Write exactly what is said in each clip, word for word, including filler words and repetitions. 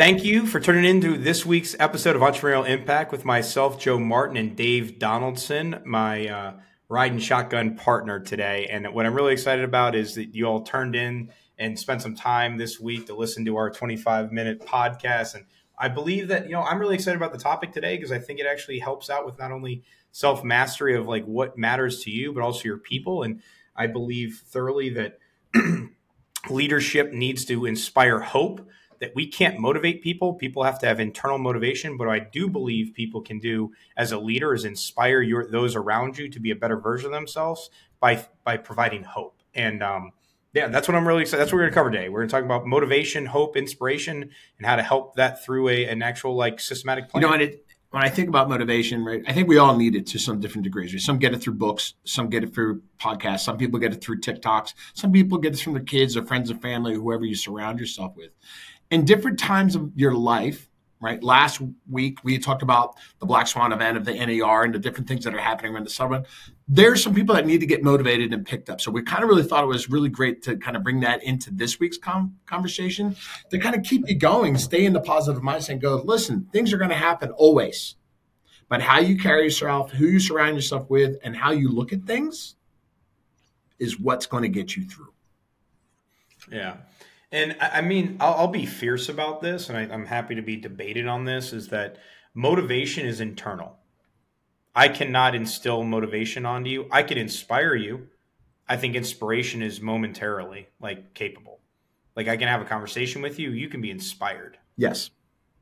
Thank you for tuning in to this week's episode of Entrepreneurial Impact with myself, Joe Martin, and Dave Donaldson, my uh, ride and shotgun partner today. And what I'm really excited about is that you all turned in and spent some time this week to listen to our twenty-five minute podcast. And I believe that, you know, I'm really excited about the topic today because I think it actually helps out with not only self-mastery of like what matters to you, but also your people. And I believe thoroughly that leadership needs to inspire hope, that we can't motivate people. People have to have internal motivation. But what I do believe people can do as a leader is inspire your those around you to be a better version of themselves by by providing hope. And um, yeah, that's what I'm really excited. That's what we're going to cover today. We're going to talk about motivation, hope, inspiration, and how to help that through a an actual like systematic plan. You know, and it, when I think about motivation, right, I think we all need it to some different degrees. Some get it through books, some get it through podcasts, some people get it through TikToks, some people get it from their kids or friends and family, whoever you surround yourself with. In different times of your life, right? Last week, we talked about the Black Swan event of the N A R and the different things that are happening around the summer. There's some people that need to get motivated and picked up. So we kind of really thought it was really great to kind of bring that into this week's com- conversation to kind of keep you going, stay in the positive mindset and go, listen, things are going to happen always. But how you carry yourself, who you surround yourself with, and how you look at things is what's going to get you through. Yeah. And I mean, I'll, I'll be fierce about this, and I, I'm happy to be debated on this, is that motivation is internal. I cannot instill motivation onto you. I can inspire you. I think inspiration is momentarily, like, capable. Like, I can have a conversation with you. You can be inspired. Yes.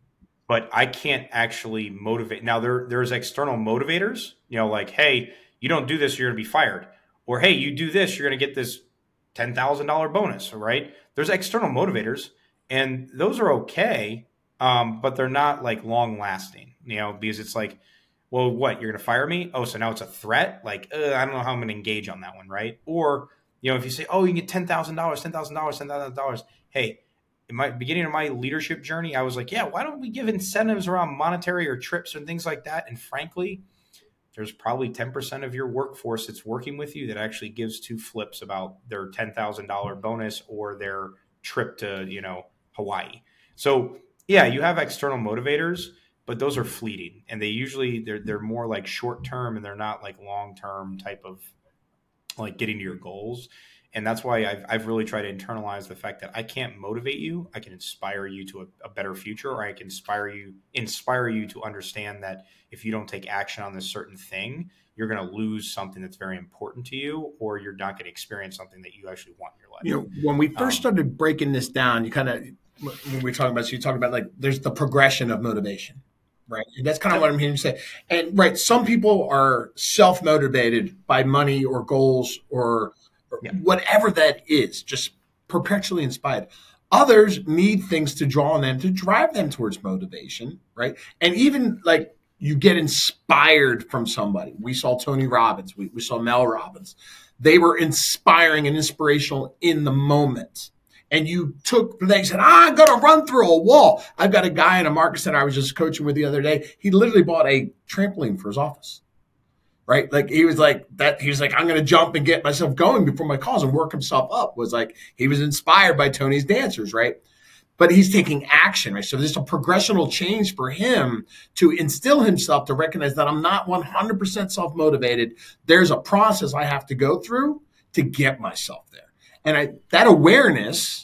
But I can't actually motivate. Now, there there's external motivators, you know, like, hey, you don't do this, you're going to be fired. Or, hey, you do this, you're going to get this ten thousand dollars bonus, right? There's external motivators, and those are okay, um, but they're not like long lasting, you know, because it's like, well, what, you're going to fire me? Oh, so now it's a threat? Like, uh, I don't know how I'm going to engage on that one, right? Or, you know, if you say, oh, you can get ten thousand dollars, ten thousand dollars, ten thousand dollars. Hey, in my beginning of my leadership journey, I was like, yeah, why don't we give incentives around monetary or trips and things like that? And frankly, there's probably ten percent of your workforce that's working with you that actually gives two flips about their ten thousand dollars bonus or their trip to, you know, Hawaii. So yeah, you have external motivators, but those are fleeting, and they usually they're they're more like short term, and they're not like long term type of like getting to your goals. And that's why I've, I've really tried to internalize the fact that I can't motivate you. I can inspire you to a, a better future, or I can inspire you, inspire you to understand that if you don't take action on this certain thing, you're going to lose something that's very important to you, or you're not going to experience something that you actually want in your life. You know, when we first um, started breaking this down, you kind of, when we were talking about, so you talk about like, there's the progression of motivation. Right. And that's kind of what I'm hearing you say. And right, some people are self-motivated by money or goals or Yeah. whatever that is, just perpetually inspired. Others need things to draw on them to drive them towards motivation, right? And even like you get inspired from somebody. We saw Tony Robbins. We, we saw Mel Robbins. They were inspiring and inspirational in the moment. And you took, they said, ah, I'm going to run through a wall. I've got a guy in a market center I was just coaching with the other day. He literally bought a trampoline for his office. Right? Like he was like that. He was like, I'm going to jump and get myself going before my calls and work himself up. Was like, he was inspired by Tony's dancers. Right. But he's taking action. Right. So there's a progressional change for him to instill himself to recognize that I'm not one hundred percent self-motivated. There's a process I have to go through to get myself there. And I, that awareness,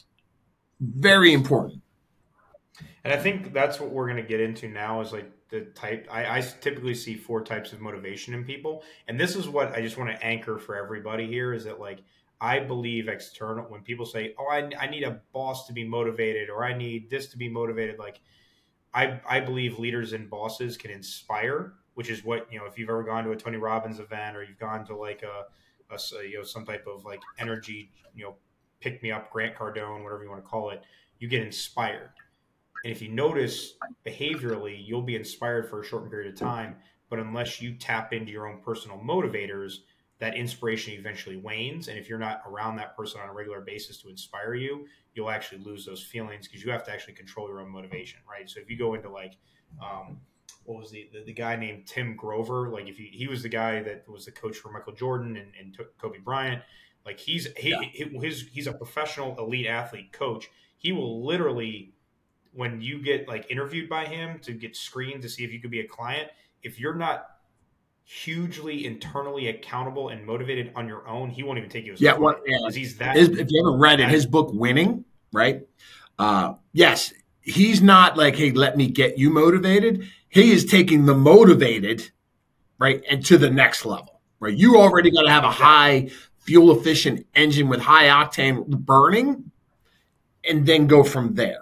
very important. And I think that's what we're going to get into now is like, the type I, I typically see four types of motivation in people. And this is what I just want to anchor for everybody here is that like, I believe external, when people say, oh, I, I need a boss to be motivated, or I need this to be motivated. Like I, I believe leaders and bosses can inspire, which is what, you know, if you've ever gone to a Tony Robbins event or you've gone to like a, a you know, some type of like energy, you know, pick me up, Grant Cardone, whatever you want to call it, you get inspired. And if you notice behaviorally, you'll be inspired for a short period of time. But unless you tap into your own personal motivators, that inspiration eventually wanes. And if you're not around that person on a regular basis to inspire you, you'll actually lose those feelings because you have to actually control your own motivation, right? So if you go into like, um, what was the, the the guy named Tim Grover? Like if you, he was the guy that was the coach for Michael Jordan and, and Kobe Bryant. Like he's he, Yeah. his he's a professional elite athlete coach. He will literally when you get like interviewed by him to get screened to see if you could be a client, if you're not hugely internally accountable and motivated on your own, he won't even take you as a Yeah, well, client yeah. because he's that. His, if you haven't read it, that his book Winning, right? Uh, yes, he's not like, hey, let me get you motivated. He is taking the motivated, right, and to the next level, right? You already got to have a high fuel efficient engine with high octane burning, and then go from there.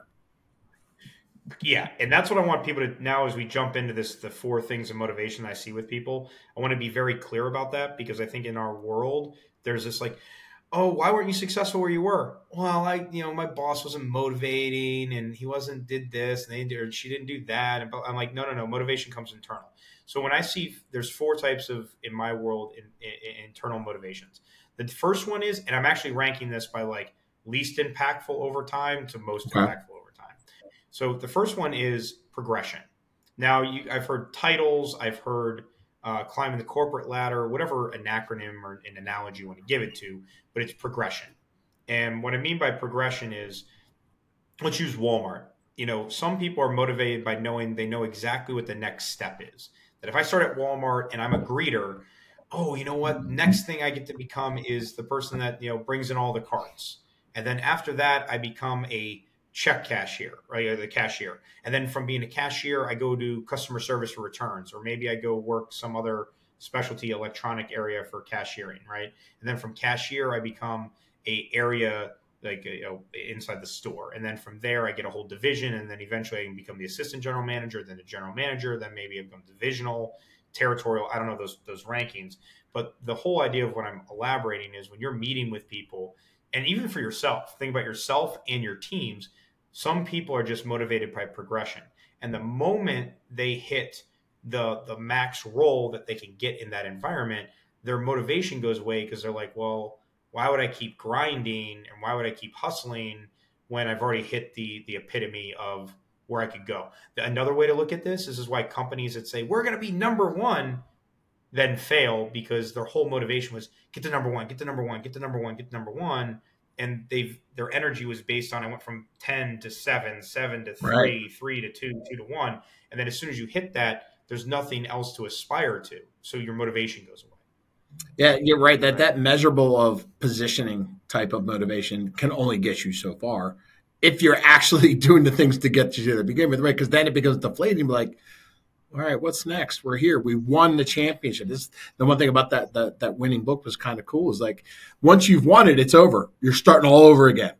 Yeah, and that's what I want people to now as we jump into this, the four things of motivation I see with people. I want to be very clear about that because I think in our world, there's this like, oh, why weren't you successful where you were? Well, I, you know, my boss wasn't motivating and he wasn't did this and they did, or she didn't do that. And I'm like, no, no, no, motivation comes internal. So when I see there's four types of, in my world, in, in, internal motivations. The first one is, and I'm actually ranking this by like least impactful over time to most Okay. impactful over time. So the first one is progression. Now, you, I've heard titles, I've heard uh, climbing the corporate ladder, whatever an acronym or an analogy you want to give it to, but it's progression. And what I mean by progression is, let's use Walmart. You know, some people are motivated by knowing they know exactly what the next step is. That if I start at Walmart and I'm a greeter, oh, you know what? Next thing I get to become is the person that, you know, brings in all the carts. And then after that, I become a check cashier, right? Or the cashier. And then from being a cashier, I go to customer service for returns, or maybe I go work some other specialty electronic area for cashiering, right? And then from cashier, I become a area like you know, inside the store. And then from there, I get a whole division. And then eventually I can become the assistant general manager, then the general manager, then maybe I become divisional, territorial. I don't know those, those rankings. But the whole idea of what I'm elaborating is when you're meeting with people, and even for yourself, think about yourself and your teams, some people are just motivated by progression. And the moment they hit the, the max role that they can get in that environment, their motivation goes away because they're like, well, why would I keep grinding and why would I keep hustling when I've already hit the the epitome of where I could go? Another way to look at this, this is why companies that say, we're going to be number one, then fail because their whole motivation was get to number one, get to number one, get to number one, get to number one. And they've their energy was based on, I went from ten to seven, seven to three, right. three to two, two to one. And then as soon as you hit that, there's nothing else to aspire to. So your motivation goes away. Yeah, you're right. That that measurable of positioning type of motivation can only get you so far if you're actually doing the things to get you to the beginning with, right? Because then it becomes deflating. Like, all right, what's next? We're here. We won the championship. This the one thing about that that that winning book was kind of cool. Is like once you've won it, it's over. You're starting all over again.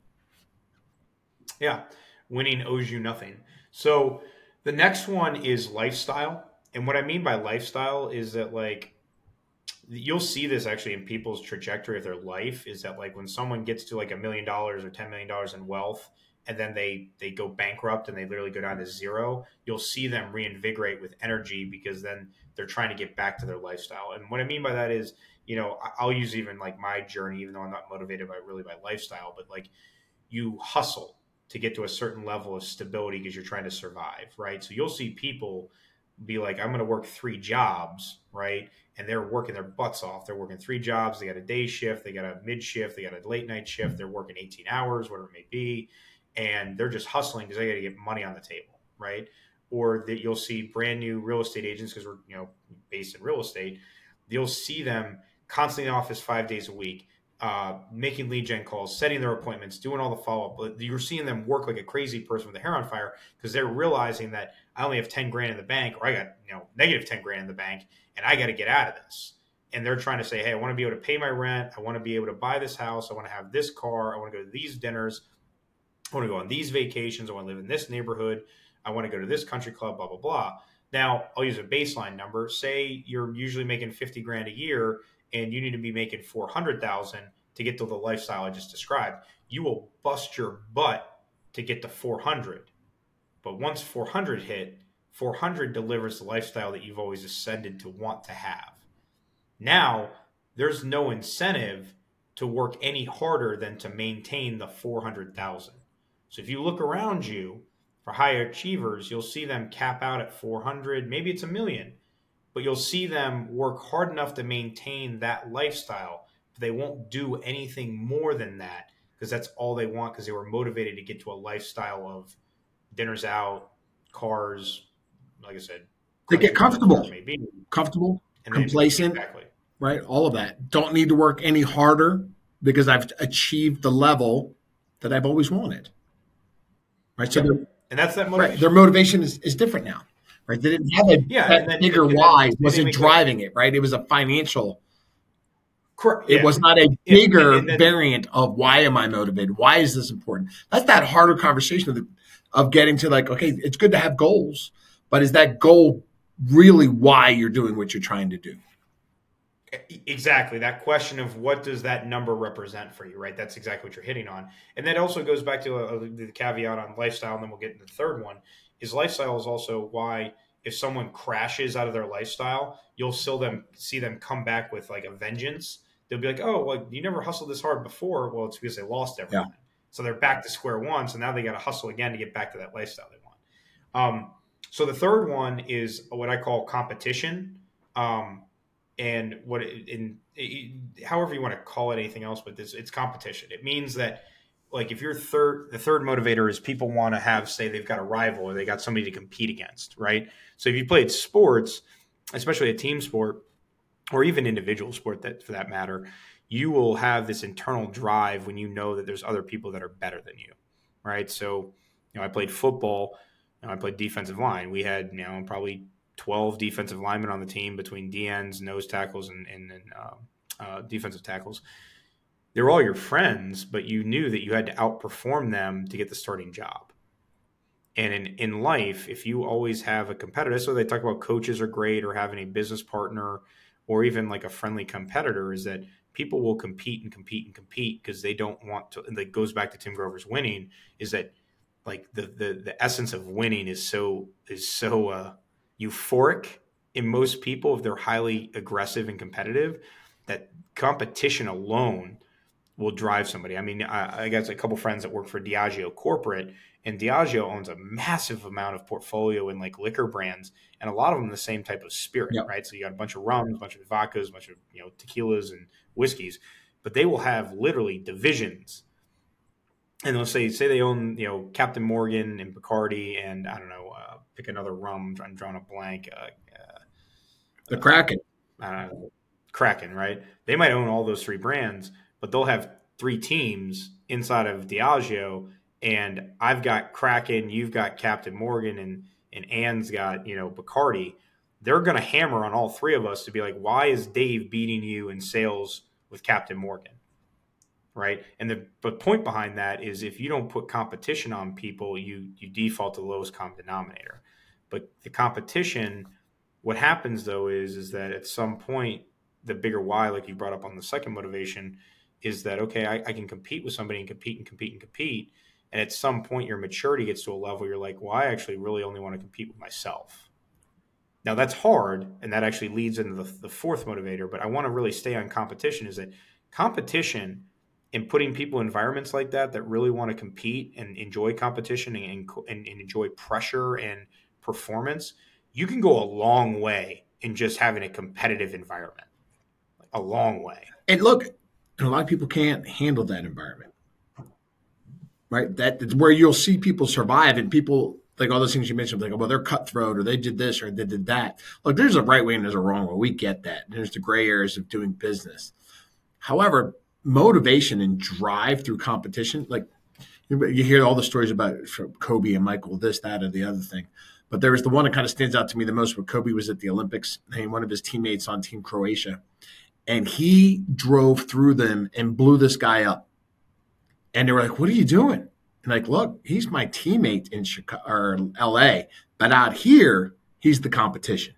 Yeah, winning owes you nothing. So the next one is lifestyle, and what I mean by lifestyle is that like. You'll see this actually in people's trajectory of their life is that like when someone gets to like a million dollars or ten million dollars in wealth and then they, they go bankrupt and they literally go down to zero, you'll see them reinvigorate with energy because then they're trying to get back to their lifestyle. And what I mean by that is, you know, I'll use even like my journey, even though I'm not motivated by really by lifestyle, but like you hustle to get to a certain level of stability because you're trying to survive, right? So you'll see people be like, I'm going to work three jobs, right? And they're working their butts off. They're working three jobs. They got a day shift. They got a mid shift. They got a late night shift. They're working eighteen hours, whatever it may be. And they're just hustling because they got to get money on the table, right? Or that you'll see brand new real estate agents because we're, you know, based in real estate. You'll see them constantly in the office five days a week, uh, making lead gen calls, setting their appointments, doing all the follow-up. But you're seeing them work like a crazy person with a hair on fire because they're realizing that I only have ten grand in the bank, or I got, you know, negative ten grand in the bank, and I got to get out of this. And they're trying to say, hey, I want to be able to pay my rent. I want to be able to buy this house. I want to have this car. I want to go to these dinners. I want to go on these vacations. I want to live in this neighborhood. I want to go to this country club, blah, blah, blah. Now, I'll use a baseline number. Say you're usually making fifty grand a year and you need to be making four hundred thousand to get to the lifestyle I just described. You will bust your butt to get to four hundred. But once four hundred hit, four hundred delivers the lifestyle that you've always ascended to want to have. Now, there's no incentive to work any harder than to maintain the four hundred thousand. So if you look around you for high achievers, you'll see them cap out at four hundred, maybe it's a million, but you'll see them work hard enough to maintain that lifestyle. But they won't do anything more than that because that's all they want because they were motivated to get to a lifestyle of dinners out, cars, like I said, They get country clubs, whatever comfortable, it may be. comfortable, And then complacent, exactly. right? All of that. Don't need to work any harder because I've achieved the level that I've always wanted. Right. So Yep. their, And that's that right, motivation. their motivation is, is different now. Right. They didn't have a Yeah, that and then bigger and then why they wasn't make driving it, right? It was a financial. correct. It Yeah. was not a Yeah, bigger and- and then- variant of why am I motivated? Why is this important? That's that harder conversation of, the, of getting to like, okay, it's good to have goals, but is that goal really why you're doing what you're trying to do? Exactly. That question of what does that number represent for you, right? That's exactly what you're hitting on. And that also goes back to a, a, the caveat on lifestyle, and then we'll get into the third one, is lifestyle is also why if someone crashes out of their lifestyle, you'll still them see them come back with like a vengeance. They'll be like, oh, well, you never hustled this hard before. Well, it's because they lost everything. Yeah. So they're back to square one. So now they got to hustle again to get back to that lifestyle they want. Um, so the third one is what I call competition. Um, And what in, in however you want to call it, anything else, but this it's competition. It means that like if your third the third motivator is people want to have, say they've got a rival or they got somebody to compete against, right? So if you played sports, especially a team sport or even individual sport that for that matter, you will have this internal drive when you know that there's other people that are better than you, right? So you know I played football, you know, I played defensive line. We had you know probably twelve defensive linemen on the team between D Ns, nose tackles, and, and, and uh, uh, defensive tackles. They were all your friends, but you knew that you had to outperform them to get the starting job. And in, in life, if you always have a competitor, so they talk about coaches are great or having a business partner or even like a friendly competitor, is that people will compete and compete and compete because they don't want to, and that goes back to Tim Grover's winning, is that like the the, the essence of winning is so is so uh, euphoric in most people if they're highly aggressive and competitive, that competition alone will drive somebody. I mean, I, I got a couple friends that work for Diageo corporate, and Diageo owns a massive amount of portfolio in like liquor brands, and a lot of them the same type of spirit, Yep. right? So you got a bunch of rums, a bunch of vodkas, a bunch of you know tequilas and whiskeys, but they will have literally divisions. And they'll say, say they own, you know, Captain Morgan and Bacardi, and I don't know, uh, pick another rum. I'm drawing a blank. Uh, uh, The Kraken. I don't know, Kraken, right? They might own all those three brands, but they'll have three teams inside of Diageo, and I've got Kraken, you've got Captain Morgan, and and Ann's got you know Bacardi. They're going to hammer on all three of us to be like, why is Dave beating you in sales with Captain Morgan? Right. And the but point behind that is if you don't put competition on people, you you default to the lowest common denominator. But the competition, what happens though is is that at some point, the bigger why, like you brought up on the second motivation, is that okay, I, I can compete with somebody and compete and compete and compete. And at some point your maturity gets to a level you're like, well, I actually really only want to compete with myself. Now that's hard, and that actually leads into the, the fourth motivator, but I want to really stay on competition, is that competition and putting people in environments like that that really want to compete and enjoy competition and, and, and enjoy pressure and performance, you can go a long way in just having a competitive environment. A long way. And look, and a lot of people can't handle that environment, right? That's where you'll see people survive, and people like all those things you mentioned, like, well, they're cutthroat, or they did this, or they did that. Look, there's a right way and there's a wrong way. We get that. There's the gray areas of doing business. However, motivation and drive through competition, like you hear all the stories about Kobe and Michael, this, that, or the other thing. But there was the one that kind of stands out to me the most where Kobe was at the Olympics, and one of his teammates on Team Croatia, and he drove through them and blew this guy up. And they were like, what are you doing? And like, look, he's my teammate in Chicago or L A, but out here, he's the competition.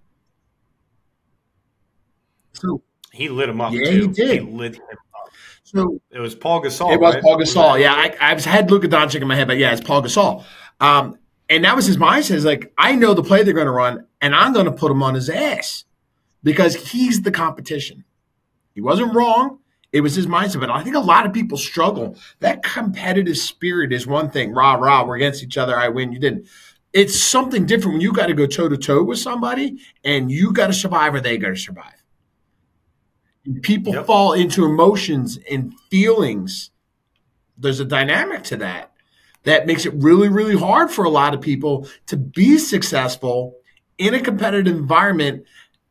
So he lit him up. Yeah, too. he did. He lit him up. So it was Paul Gasol. It was right? Paul Gasol. Yeah, I, I had Luka Doncic in my head, but yeah, it's Paul Gasol. Um, and that was his mindset. Is like, I know the play they're going to run, and I'm going to put him on his ass because he's the competition. He wasn't wrong. It was his mindset. But I think a lot of people struggle. That competitive spirit is one thing. Rah, rah, we're against each other. I win, you didn't. It's something different when you got to go toe-to-toe with somebody, and you got to survive or they got to survive. People yep. fall into emotions and feelings. There's a dynamic to that. that makes it really, really hard for a lot of people to be successful in a competitive environment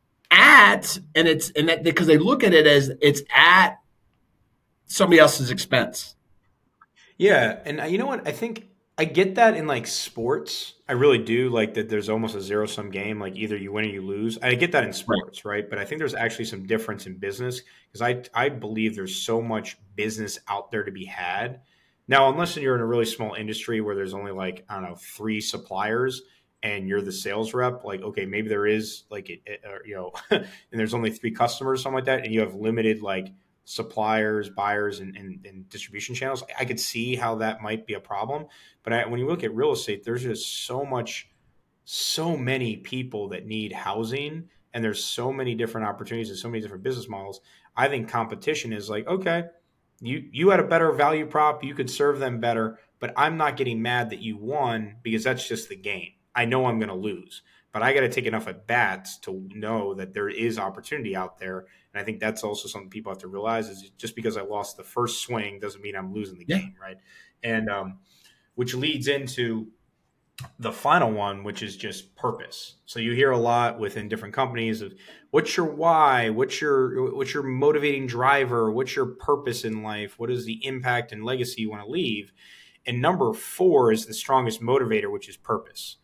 at, and it's, and that because they look at it as it's at somebody else's expense. Yeah, and uh, you know what? I think I get that in like sports. I really do like that. There's almost a zero sum game. Like either you win or you lose. I get that in Right. sports, right? But I think there's actually some difference in business because I I believe there's so much business out there to be had. Now, unless you're in a really small industry where there's only like I don't know three suppliers and you're the sales rep, like okay, maybe there is like it, it, or, you know, and there's only three customers, something like that, and you have limited like suppliers, buyers, and, and, and distribution channels. I could see how that might be a problem. But I, when you look at real estate, there's just so much, so many people that need housing, and there's so many different opportunities and so many different business models. I think competition is like, okay, you you had a better value prop, you could serve them better, but I'm not getting mad that you won because that's just the game. I know I'm going to lose, but I got to take enough at bats to know that there is opportunity out there. And I think that's also something people have to realize is just because I lost the first swing doesn't mean I'm losing the Yeah. game, right? And um, which leads into the final one, which is just purpose. So you hear a lot within different companies of what's your why, what's your what's your motivating driver, what's your purpose in life, what is the impact and legacy you want to leave. And number four is the strongest motivator, which is purpose.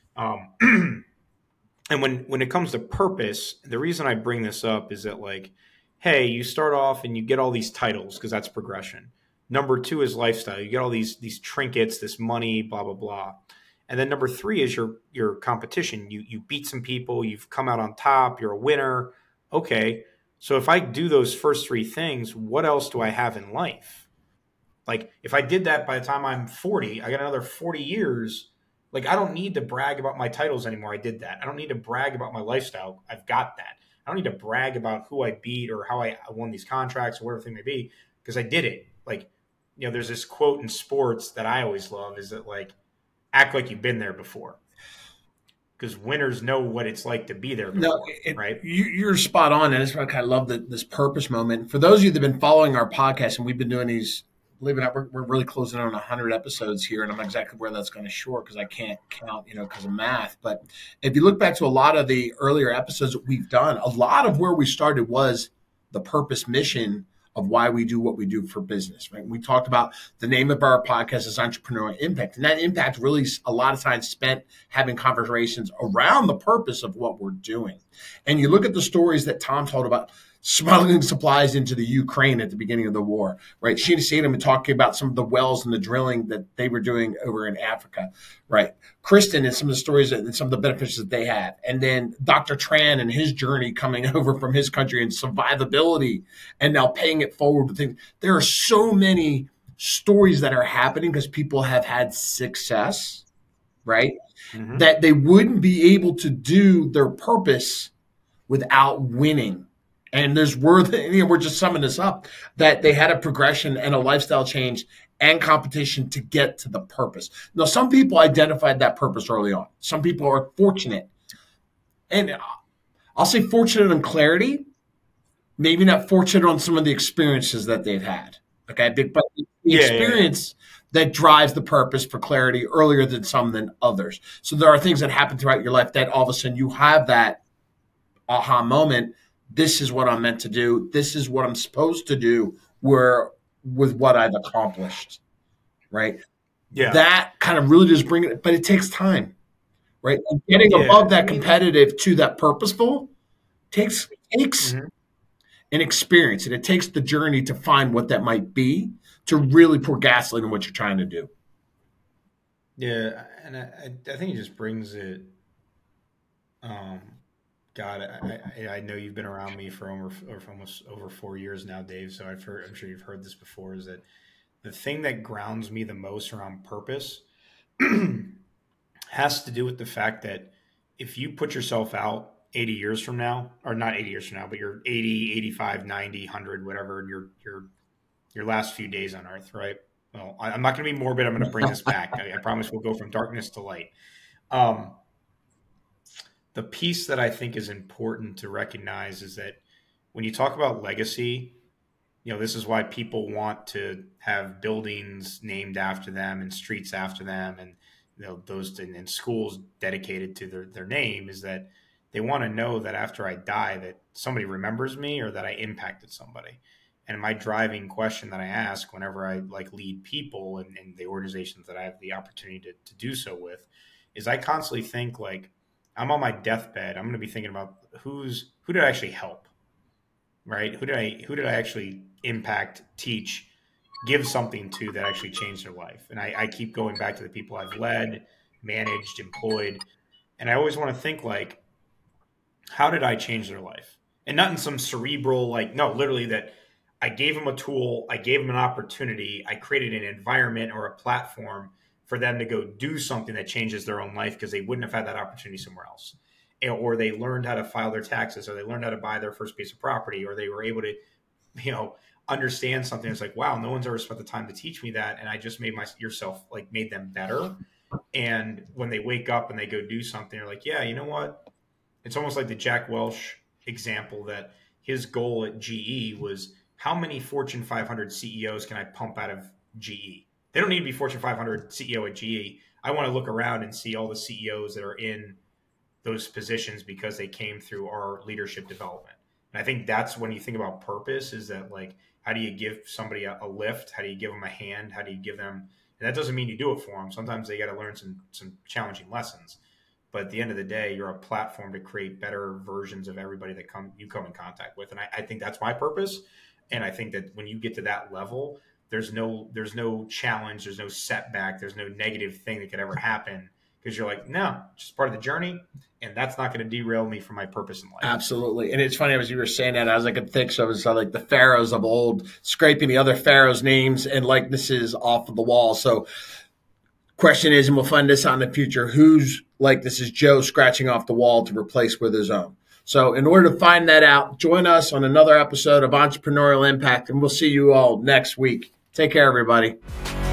Um, and when when it comes to purpose, the reason I bring this up is that like, hey, you start off and you get all these titles because that's progression. Number two is lifestyle. You get all these these trinkets, this money, blah blah blah. And then number three is your your competition. You you beat some people, you've come out on top, you're a winner. Okay, so if I do those first three things, what else do I have in life? Like if I did that by the time I'm forty, I got another forty years. Like I don't need to brag about my titles anymore. I did that. I don't need to brag about my lifestyle. I've got that. I don't need to brag about who I beat or how I won these contracts or whatever thing may be because I did it. Like, you know, there's this quote in sports that I always love is that like act like you've been there before because winners know what it's like to be there before, No, it, right? you, you're spot on, and that's why I kind of love the, this purpose moment. For those of you that have been following our podcast, and we've been doing these, believe it or not, we're, we're really closing in on one hundred episodes here, and I'm not exactly where that's going to short because I can't count, you know, because of math. But if you look back to a lot of the earlier episodes that we've done, a lot of where we started was the purpose mission of why we do what we do for business, right? We talked about the name of our podcast is Entrepreneurial Impact. And that impact really a lot of time spent having conversations around the purpose of what we're doing. And you look at the stories that Tom told about smuggling supplies into the Ukraine at the beginning of the war, right? Sheena Sadam and talking about some of the wells and the drilling that they were doing over in Africa, right? Kristen and some of the stories and some of the benefits that they have. And then Doctor Tran and his journey coming over from his country and survivability and now paying it forward with things. There are so many stories that are happening because people have had success, right? Mm-hmm. That they wouldn't be able to do their purpose without winning. And there's worth, you know, we're just summing this up, that they had a progression and a lifestyle change and competition to get to the purpose. Now, some people identified that purpose early on. Some people are fortunate. And I'll say fortunate on clarity, maybe not fortunate on some of the experiences that they've had. Okay. But the yeah, experience yeah, yeah. that drives the purpose for clarity earlier than some than others. So there are things that happen throughout your life that all of a sudden you have that aha moment. This is what I'm meant to do. This is what I'm supposed to do where, with what I've accomplished, right? Yeah. That kind of really does bring it, but it takes time, right? And getting yeah. above that competitive to that purposeful takes takes mm-hmm. an experience, and it takes the journey to find what that might be to really pour gasoline in what you're trying to do. Yeah, and I, I think it just brings it um, – God, I, I, I know you've been around me for, over, for almost over four years now, Dave, so I've heard, I'm sure you've heard this before, is that the thing that grounds me the most around purpose has to do with the fact that if you put yourself out eighty years from now, or not eighty years from now, but you're eighty, eighty-five, ninety, one hundred, whatever, your your your last few days on Earth, right? Well, I'm not going to be morbid. I'm going to bring this back. I, I promise we'll go from darkness to light. Um, The piece that I think is important to recognize is that when you talk about legacy, you you know, this is why people want to have buildings named after them and streets after them, and you know, those and, and schools dedicated to their, their name, is that they want to know that after I die that somebody remembers me or that I impacted somebody. And my driving question that I ask whenever I like lead people and, and the organizations that I have the opportunity to, to do so with is I constantly think like, I'm on my deathbed. I'm going to be thinking about who's, who did I actually help? Right? Who did I, who did I actually impact, teach, give something to that actually changed their life? And I, I keep going back to the people I've led, managed, employed. And I always want to think like, how did I change their life? And not in some cerebral, like, no, literally that I gave them a tool, I gave them an opportunity, I created an environment or a platform for them to go do something that changes their own life because they wouldn't have had that opportunity somewhere else. Or they learned how to file their taxes, or they learned how to buy their first piece of property, or they were able to, you know, understand something. It's like, wow, no one's ever spent the time to teach me that. And I just made my yourself like made them better. And when they wake up and they go do something, they're like, yeah, you know what? It's almost like the Jack Welch example that his goal at G E was how many Fortune five hundred C E Os can I pump out of G E? They don't need to be Fortune five hundred C E O at G E. I want to look around and see all the C E Os that are in those positions because they came through our leadership development. And I think that's when you think about purpose, is that like, how do you give somebody a, a lift? How do you give them a hand? How do you give them, and that doesn't mean you do it for them. Sometimes they got to learn some, some challenging lessons. But at the end of the day, you're a platform to create better versions of everybody that come you come in contact with. And I, I think that's my purpose. And I think that when you get to that level, there's no there's no challenge, there's no setback, there's no negative thing that could ever happen, because you're like, no, it's just part of the journey. And that's not going to derail me from my purpose in life. Absolutely. And it's funny, as you were saying that, as I could think, so it was like the pharaohs of old, scraping the other pharaohs' names and likenesses off of the wall. So question is, and we'll find this out in the future, who's like this is Joe scratching off the wall to replace with his own. So in order to find that out, join us on another episode of Entrepreneurial Impact, and we'll see you all next week. Take care, everybody.